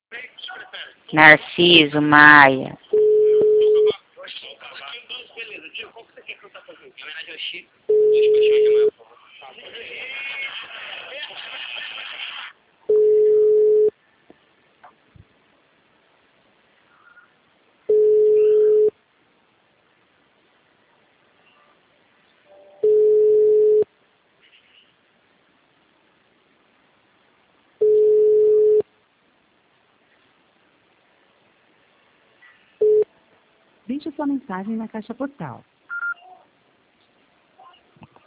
Narciso, Maia. Beleza, tio, qual que você quer que eu tá fazendo? Na verdade, eu Chico. Dois paixões de Maia, por favor. Deixe sua mensagem na caixa postal